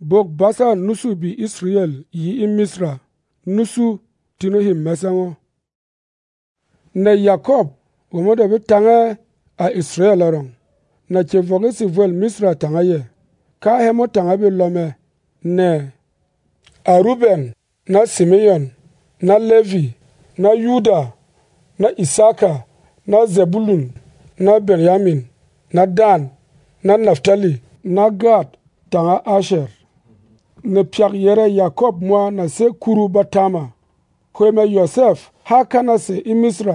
Bok basa nusu bi Israel yi i Misra, nusu tino hi mesango. Na Jacob, gomo da bitange a Israel arong. Na chevoge si vuel Misra tanga ye. Ka hemo tanga bi lome ne. A Ruben, na Simeon, na Levi, na Yuda, na Isaka, na Zebulun, na Benjamin, na Dan, na Naftali, na Gad, tanga Asher. Ne piak yere Jacob mwa na se kuru batama. Kweme Yosef haka na se i Misra.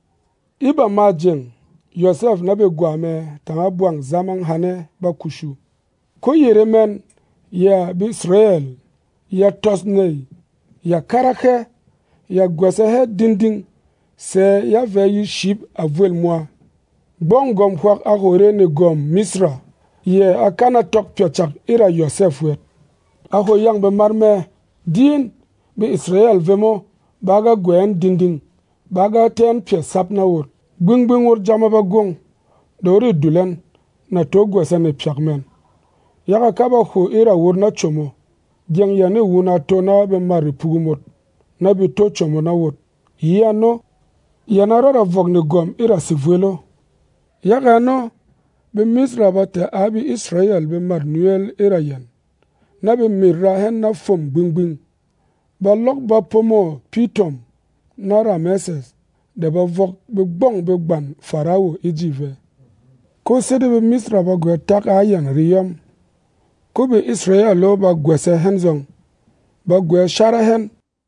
Iba majeng, Yosef na be gwame tanga buang zamang hane bakushu. Ko yere men ya bi Israel, ya tosnei, ya karake, ya gwesehe dinding, se ya veyi shib avuel mwa. Bon gom kwak ahore ne gom Misra, ye akana tok pyochak ira Yosef wet. Aho yang be marme, din be Israel vemo, baga gwen dinding, baga ten pye sap na wot. Bing wot jama ba gong, dori dulen, na to gwese ne pyak men. Yaka kaba ho ira wot na chomo, jeng yane wuna to na be mari pugumot, na bi to chomo na wot. Iya no, yana rara vok ne gom ira sivuelo. Yaka no, be Misra bate abi Israel be mar nuel ira yan. Na be mirra hen na fom bing. Ba lok ba pomo Pitom na Rameses. De ba vok be gbong be gban Farao ijive. Ko sede be Misra ba gwe tak ayan riyam. Ko be Israel lo ba gwe se hen zong. Ba gwe shara hen.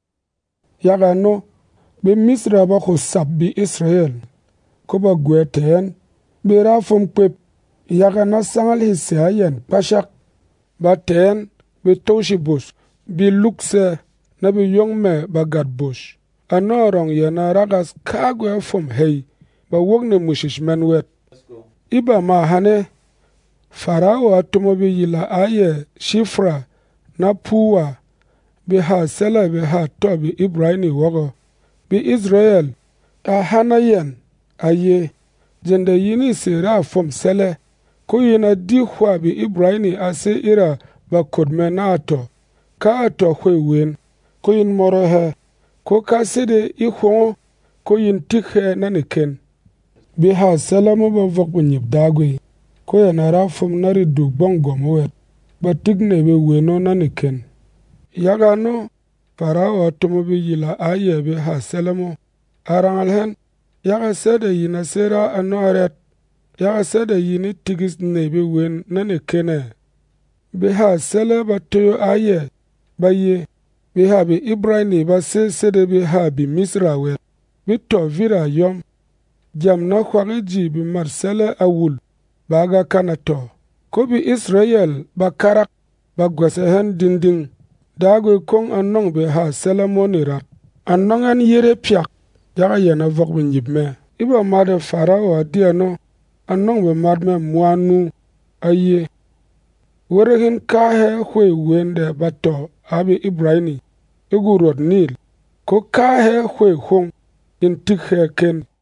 Yaga no, be Misra ba ko sap bi Israel. Ko ba gwe ten. Be ra fom kwep. Yaga na sangal hisse ayan pashak. Ba ten. Be toshi bush, be lukse, na be yong me bagat bush. Anorong ye na ragas kagwe fom hei, ba wogne mushish men wet. Iba ma hane, Farao atomo be yila aye Shifra na Puwa, be ha sela be ha to be Ibrahini wogo. Be Israel, a hana yen, aye, jende yini sera fom sele, ko yina di hwa be Ibrahini ase ira ba kodme na ato, ka ato kwe wen, ko yin moro he, ko ka sede i khongo, ko yin tik he na niken. Bi ha selamo ba vok bu nyip dagwe, ko ya nara fom nari du bong gomo wet, ba tik ne be weno na niken. Yaga no, Farao atomo be yila aye be ha selamo, arangal hen, yaga sede yina sera ano aret, yaga sede yini tigis ne be wen na nikene. Be ha sele ba toyo aye, ba ye, be ha be Ibrahini ba sede be ha bi Misra wet, be to vira yom, jam na kwagi ji bi mar sele awul, baga kanato, ko bi Israel ba karak, ba gwese hen dinding, dagwe kong anong be ha sele monirat, anong an yere piak, yaga yena vok bin yip me, iba made Farao adiano, anong be madme muanu, aye, Werehin kahe hwe wende bato abi Ibrahini, igurot nil, ko kahe hwe hong in tikhe ken.